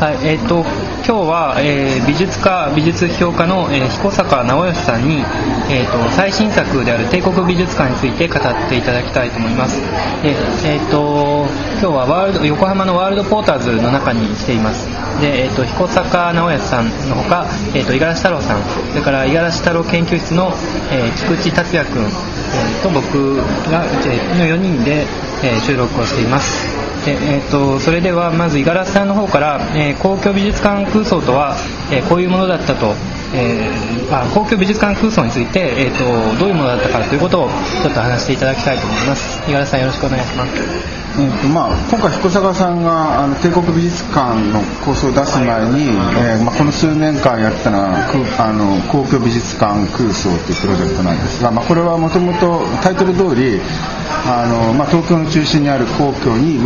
はい、今日は、美術批評家の、彦坂直義さんに、最新作である帝国美術館について語っていただきたいと思います。今日は横浜のワールドポーターズの中に来ています。で、彦坂直義さんのほか、五十嵐太郎さん、それから五十嵐太郎研究室の、菊池達也君、と僕が、の4人で、収録をしています。それではまず五十嵐さんの方から、公共美術館空想とは、こういうものだったと、公共美術館空想について、どういうものだったかということをちょっと話していただきたいと思います。五十嵐さん、よろしくお願いします。 今回彦坂さんが帝国美術館の構想を出す前に、この数年間やったのは公共美術館空想というプロジェクトなんですが、これはもともとタイトル通り東京の中心にある皇居に、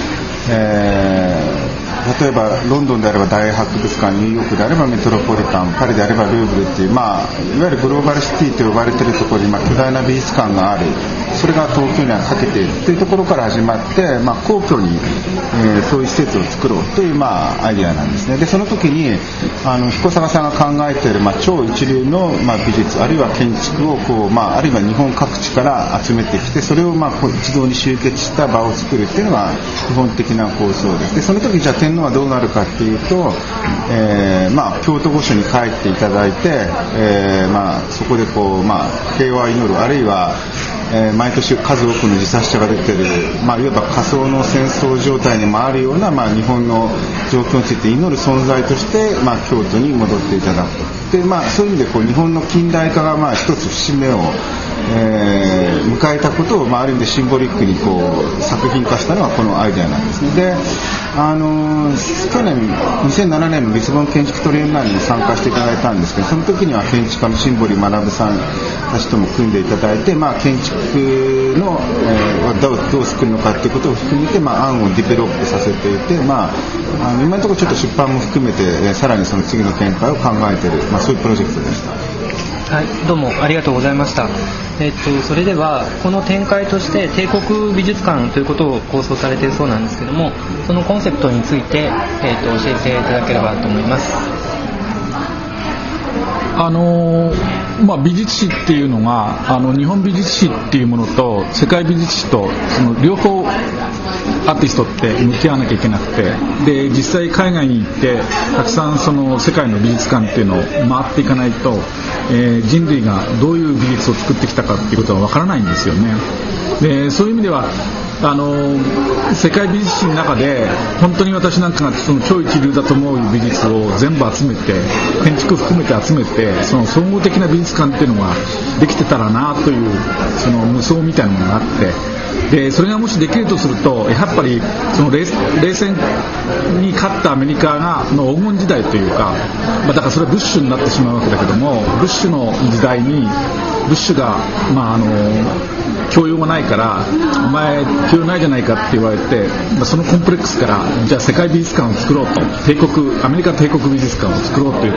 例えばロンドンであれば大英博物館、ニューヨークであればメトロポリタン、パリであればルーブルっていう、いわゆるグローバルシティと呼ばれているところに、巨大な美術館がある。それが東京にはかけているというところから始まって、皇居に、そういう施設を作ろうという、アイデアなんですね。でその時に彦坂さんが考えている、超一流の、美術あるいは建築をあるいは日本各地から集めてきて、それを一堂に集結した場を作るっていうのが基本的な構想です。でその時じゃあ天皇はどうなるかっていうと、京都御所に帰っていただいて、そこで平和を祈る、あるいは毎年数多くの自殺者が出ている、いわば仮想の戦争状態に回るような、日本の状況について祈る存在として、京都に戻っていただくと。で、そういう意味で日本の近代化が一つ節目を、迎えたことを、ある意味でシンボリックに作品化したのはこのアイデアなんですね。で去年2007年のリスボン建築トリエンナーレに参加していただいたんですけど、その時には建築家の新堀学さんたちとも組んでいただいて、建築の、どう作るのかということを含めて、案をディベロップさせていて、今のところちょっと出版も含めて、さらにその次の展開を考えている、そういうプロジェクトでした。 はい、どうもありがとうございました。それではこの展開として帝国美術館ということを構想されているそうなんですけども、そのコンセプトについて、教えていただければと思います。 美術史っていうのが日本美術史っていうものと世界美術史とその両方アーティストって向き合わなきゃいけなくて、で実際海外に行ってたくさんその世界の美術館っていうのを回っていかないと、人類がどういう美術を作ってきたかっていうことはわからないんですよね。でそういう意味では世界美術史の中で本当に私なんかがその超一流だと思う美術を全部集めて、建築含めて集めて、その総合的な美術館っていうのができてたらなというその無双みたいなものがあって、でそれがもしできるとすると、やっぱりその冷戦に勝ったアメリカの黄金時代というか、だからそれはブッシュになってしまうわけだけども、ブッシュの時代にブッシュが教養がないからお前教養ないじゃないかって言われて、そのコンプレックスからじゃあ世界美術館を作ろうと、アメリカ帝国美術館を作ろうと言って、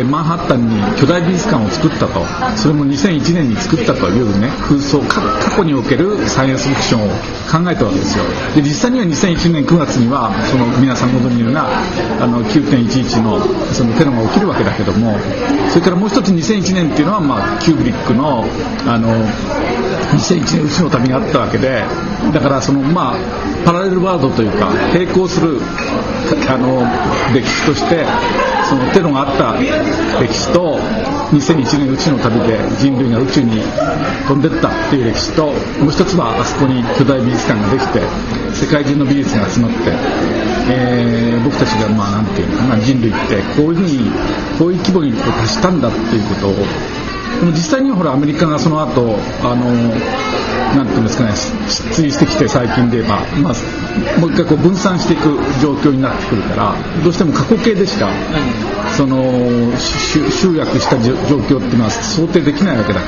マンハッタンに巨大美術館を作ったと。それも2001年に作ったというね、空想、過去におけるサイエンスフィクションを考えたわけですよ。で実際には2001年9月にはその皆さんご存じのような9.11 のそのテロが起きるわけだけども、それからもう一つ2001年っていうのは、キューブリックの2001年うちの旅があったわけで、だからそのパラレルワールドというか並行する歴史として、そのテロがあった歴史と2001年うちの旅で人類が宇宙に飛んでったっていう歴史と、もう一つはあそこに巨大美術館ができて世界中の美術が集まって、僕たちがなんていうのかな、人類ってこういうふうにこういう規模に達したんだっていうことを、でも実際にはアメリカがその後なんていうんですかね、失墜してきて、最近で言えば、もう一回分散していく状況になってくるから、どうしても過去形でしかその集約した状況っていうのは想定できないわけだから、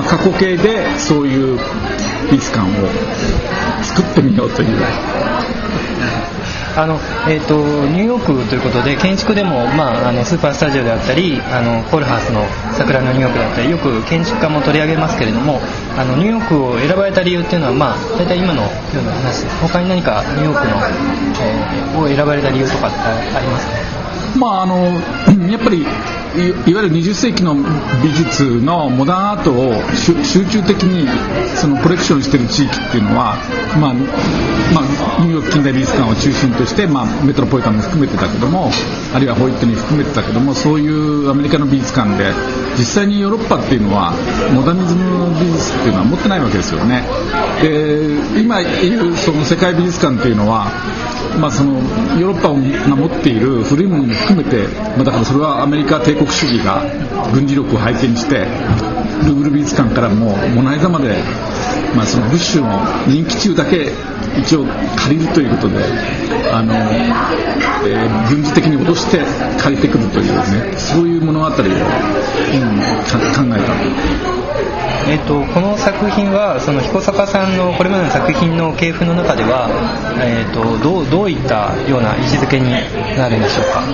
過去形でそういう美術館を作ってみようという。 ニューヨークということで建築でも、スーパースタジオであったりコールハウスの桜のニューヨークであったりよく建築家も取り上げますけれども、ニューヨークを選ばれた理由っていうのは、大体今のような話、他に何かニューヨークの、を選ばれた理由とかってありますか？ やっぱりいわゆる20世紀の美術のモダンアートを集中的にそのコレクションしている地域っていうのは、ニューヨーク近代美術館を中心として、メトロポリタンも含めてたけども、あるいはホイットニー含めてたけども、そういうアメリカの美術館で実際にヨーロッパっていうのはモダニズム美術っていうのは持ってないわけですよね。で今言うその世界美術館っていうのは、そのヨーロッパが持っている古いものも含めて、だからそれはアメリカ帝国主義が軍事力を背景にしてルーブル美術館からもモナリザまで、そのブッシュの人気中だけ一応借りるということで、軍事的に脅して借りてくるというね、そういう物語を、考えた。 この作品はその彦坂さんのこれまでの作品の系譜の中では、どういったような位置づけになるんでしょうか？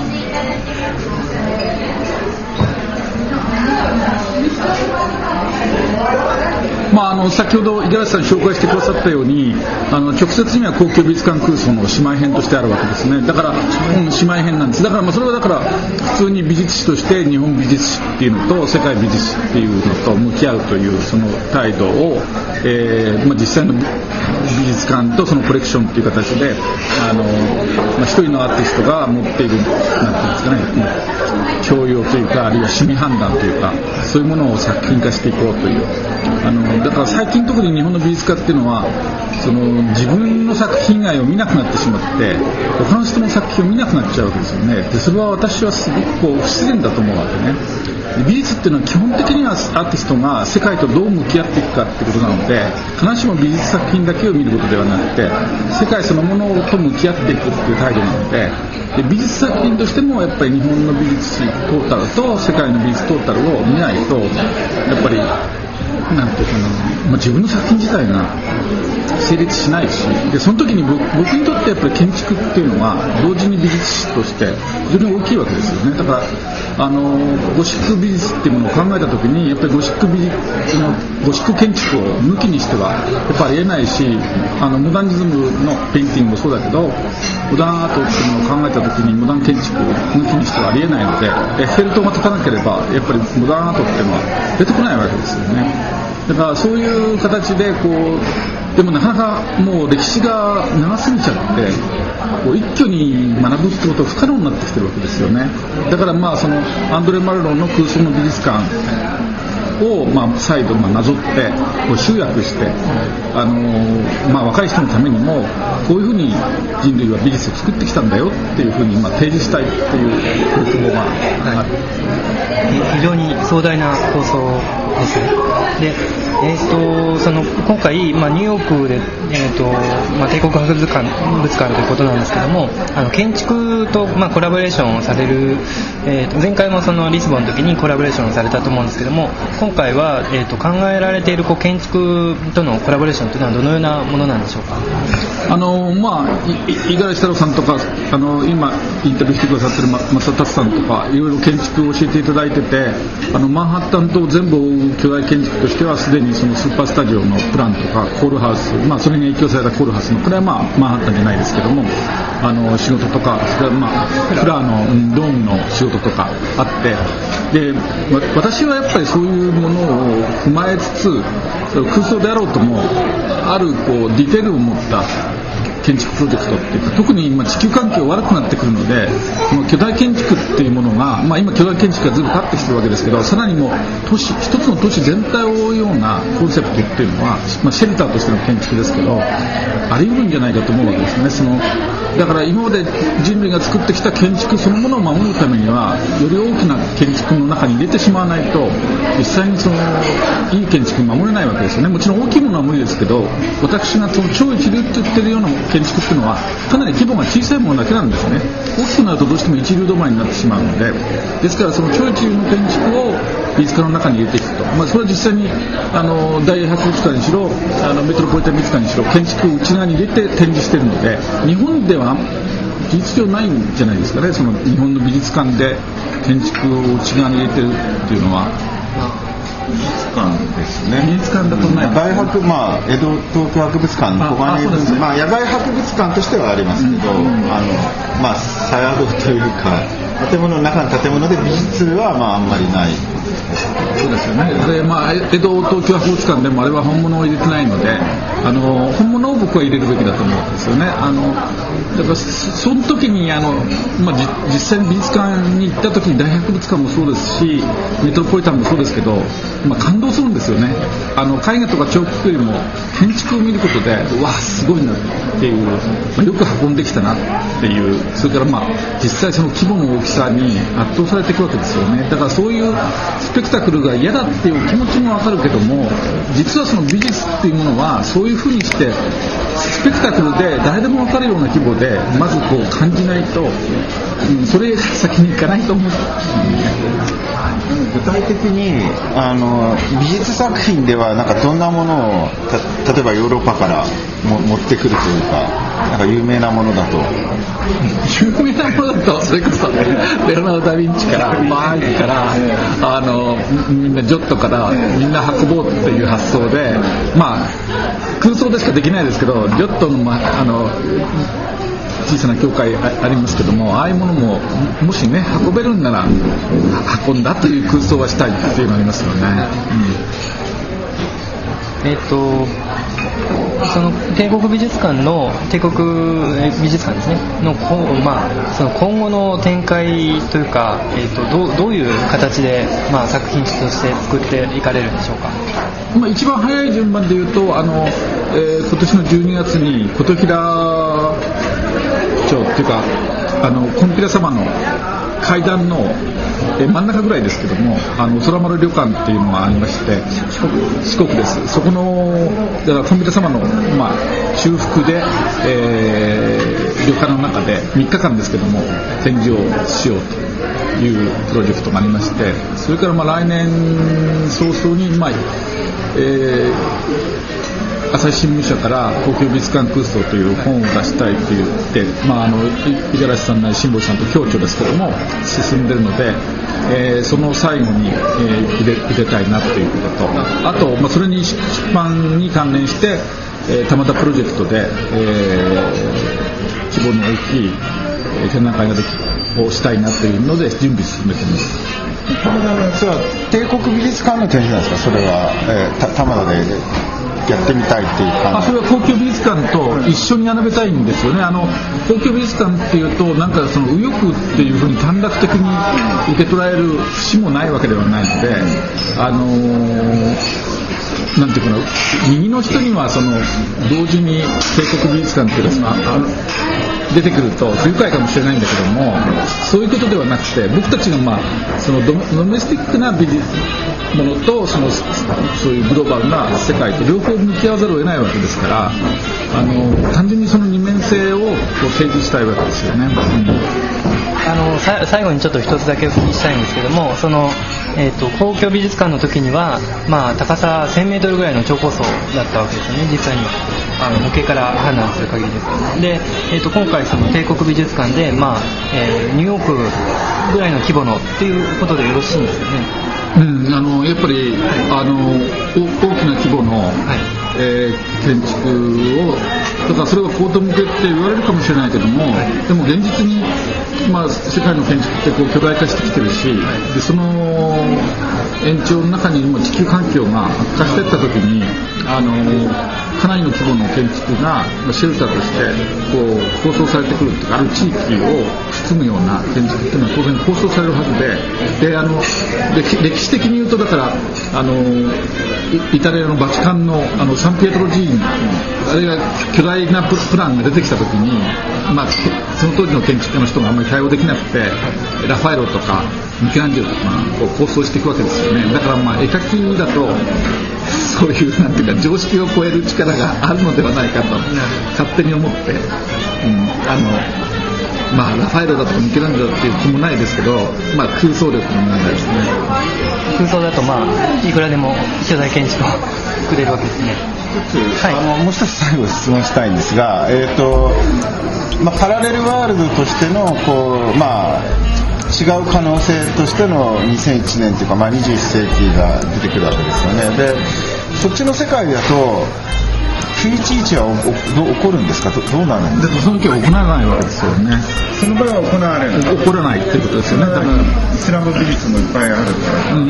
先ほど五十嵐さん紹介してくださったように、直接には高級美術館空想の姉妹編としてあるわけですね。だから、姉妹編なんです。だからそれはだから普通に美術史として日本美術史っていうのと世界美術史っていうのと向き合うというその態度を、実際の美術館とそのコレクションっていう形で一人のアーティストが持っているなんていうんですかね、教養というか、あるいは趣味判断というか、そういうものを作品化していこうという、だから最近特に日本の美術家っていうのはその自分の作品以外を見なくなってしまって他の人の作品を見なくなっちゃうわけですよね。でそれは私はすごく不自然だと思うわけね。美術っていうのは基本的にはアーティストが世界とどう向き合っていくかってことなので、必ずしも美術作品だけを見ることではなくて世界そのものと向き合っていくっていう態度なので、美術作品としてもやっぱり日本の美術史トータルと世界の美術トータルを見ないと、やっぱりなんていうかな、自分の作品自体が成立しないし、でその時に僕にとってやっぱり建築っていうのは同時に美術史として非常に大きいわけですよね。だからゴシック美術っていうものを考えた時にやっぱりゴシック建築を抜きにしてはやっぱりありえないし、モダニズムのペインティングもそうだけどモダンアートっていうものを考えた時にモダン建築を抜きにしてはありえないので、エッフェル塔が立たなければやっぱりモダンアートっていうのは出てこないわけですよね。だからそういう形ででもなかなかもう歴史が長すぎちゃって一挙に学ぶってことは不可能になってきてるわけですよね。だからそのアンドレ・マルロンの空想の美術館を再度なぞって集約して、若い人のためにもこういうふうに人類は美術を作ってきたんだよっていうふうに提示したいっていう欲望がある、 非常に壮大な構想ですね。でその今回、ニューヨークで、帝国博物館ということなんですけども、建築と、コラボレーションをされる、前回もそのリスボンの時にコラボレーションをされたと思うんですけども、今回は、考えられている建築とのコラボレーションというのはどのようなものなんでしょうか？ 五十嵐太郎さんとか今インタビューしてくださってる松田達さんとかいろいろ建築を教えていただいてて、マンハッタンと全部を追う巨大建築としてはすでにそのスーパースタジオのプランとかコールハウス、それに影響されたコールハウスのこれはマンハッタンじゃないですけども仕事とか、それはフラーのドームの仕事とかあって、で私はやっぱりそういうものを踏まえつつ空想であろうともあるディテールを持った建築プロジェクトっていうか、特に今地球環境悪くなってくるので巨大建築っていうものが、今巨大建築がずっと立ってきてるわけですけど、さらにも一つの都市全体を覆うようなコンセプトっていうのは、シェルターとしての建築ですけどあり得るんじゃないかと思うわけですね。だから今まで人類が作ってきた建築そのものを守るためにはより大きな建築の中に入れてしまわないと実際にいい建築を守れないわけですよね。もちろん大きいものは無理ですけど、私が超一流って言ってるような建築っていうのはかなり規模が小さいものだけなんですね。大きくなるとどうしても一流止まりになってしまうので、ですからその超一流の建築を美術館の中に入れていくと、それは実際に大英博物館にしろメトロポリタン美術館にしろ建築を内側に入れて展示しているので、日本では事実上ないんじゃないですかね。その日本の美術館で建築を内側に入れてるっていうのは。 美術館ですね。 美術館だとない、 大博、江戸東京博物館の小金井分、野外博物館としてはありますけど、茶屋堂というか建物の中の建物で美術はあんまりない。 そうですよね。で、江戸東京博物館でもあれは本物を入れてないので、本物を僕は入れるべきだと思うんですよね。だからその時に実際に美術館に行った時に大博物館もそうですしメトロポリタンもそうですけど、感動するんですよね。絵画とか彫刻よりも建築を見ることでわあすごいなっていう、よく運んできたなっていう、それから実際その規模の大きさに圧倒されていくわけですよね。だからそういうスペクタクルが嫌だっていう気持ちもわかるけども、実はその美術っていうものはそういうふうにしてスペクタクルで誰でも分かるような規模でまずこう感じないと、それ先に行かないと思う。 具体的に美術作品ではどんなものを例えばヨーロッパから持ってくるというか、有名なものだと有名なものだとそれこそレオナルド・ダ・ヴィンチからバーンからみんなジョットからみんな運ぼうっていう発想で、空想でしかできないですけど、ジョットの小さな教会ありますけども、ああいうものももしね運べるんなら運んだという空想はしたいっていうのがありますよね。 その帝国美術館の帝国美術館ですねのその今後の展開というか、どういう形で作品として作っていかれるんでしょうか。 一番早い順番で言うと今年の12月に琴平町っていうかコンピラ様の階段の真ん中ぐらいですけども、空丸旅館っていうのがありまして、四国です。そこのだからコンピラ様の中腹で、旅館の中で3日間ですけども展示をしようというプロジェクトがありまして、それから来年早々に朝日新聞社から東京美術館空想という本を出したいと言って、五十嵐さんなり辛坊さんと共著ですけども進んでいるので、その最後に、入れたいなということと、あと、それに出版に関連して、玉田プロジェクトで、規模の大きい展覧会をしたいなというので準備進めています。 それは帝国美術館の展示なんですか。それは、玉田でやってみたいっていう感じ。 それは東京美術館と一緒に並べたいんですよね。東京美術館っていうとその右翼っていうふうに短絡的に受け取られる節もないわけではないので、なんていうかな、右の人には同時に帝国美術館っていうか出てくると不愉快かもしれないんだけども、そういうことではなくて、僕たちがそのドメスティックな美術ものとそういうグローバルな世界と両方向き合わざるを得ないわけですから、単純にその二面性を提示したいわけですよね。 最後にちょっと一つだけお聞きしたいんですけども、公共美術館の時には、高さ1000メートルぐらいの超高層だったわけですよね、実際には模型から判断する限りです。で、今回その帝国美術館で、ニューヨークぐらいの規模のっていうことでよろしいんですよね。 やっぱり、大きな規模の、建築を、だからそれが高等向けって言われるかもしれないけども、でも現実に、世界の建築って巨大化してきてるし、でその延長の中に地球環境が悪化していった時にかなりの規模の建築がシェルターとして構想されてくるというか、ある地域を包むような建築っていうのは当然構想されるはずで、歴史的に言うとだからイタリアのバチカンのサンピエトロ寺院、あれが巨大なプランが出てきた時に、その当時の建築家の人があんまり対応できなくて、ラファエロとかミケランジェロとか構想していくわけですよね。だから絵描きだとそういうなんていうか常識を超える力があるのではないかと勝手に思って、ラファエロだとかミケランジェロっていう気もないですけど、空想力の問題ですね。 空想だといくらでも巨大建築を作れるわけですね。 もう一つ最後質問したいんですが、パラレルワールドとしての違う可能性としての2001年というか、21世紀が出てくるわけですよね。でそっちの世界だと911は起こるんですか、どうなるんですか。 その時は行わないわけですよね。 その場合は行われる、 起こらないってことですよね。だからイスラム美術もいっぱいあるから、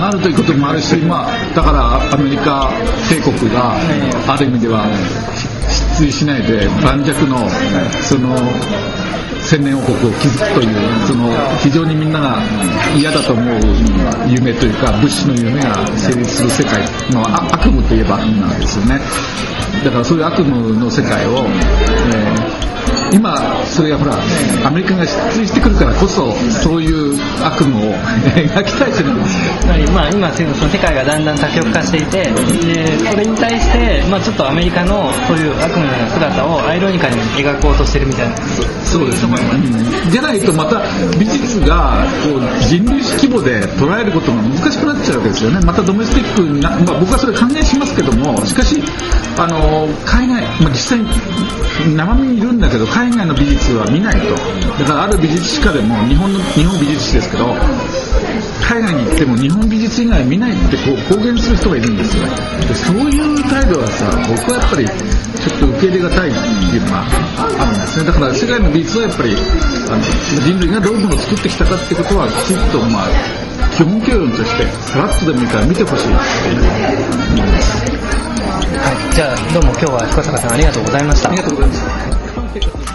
あるということもあるし、だからアメリカ帝国がある意味では失墜しないで盤石のその千年王国を築くという、その非常にみんなが嫌だと思う夢というか、物資の夢が成立する世界の悪夢といえば悪夢なんですよね。だからそういう悪夢の世界を、今それがほらアメリカが失墜してくるからこそ、そういう悪夢を描きたいじゃないですか。 今その世界がだんだん多極化していて、でそれに対して、ちょっとアメリカのそういう悪夢のような姿をアイロニカに描こうとしてるみたいな。 そうですね、じゃないとまた美術がこう人類史規模で捉えることが難しくなっちゃうわけですよね。またドメスティックに僕はそれ歓迎しますけども、しかし海外、実際に生身にいるんだけど海外の美術は見ないと。だからある美術史家でも日本美術史ですけど、海外に行っても日本美術以外見ないって公言する人がいるんですよ。でそういう態度は僕はやっぱりちょっと受け入れがたいっていうのがあるんですね。だから世界の美術はやっぱり人類がどういうものを作ってきたかってことはきちっと基本教養としてさらっとでもいいから見てほしいっていう思います。 はい、じゃあどうも今日は彦坂さんありがとうございました。 ありがとうございました。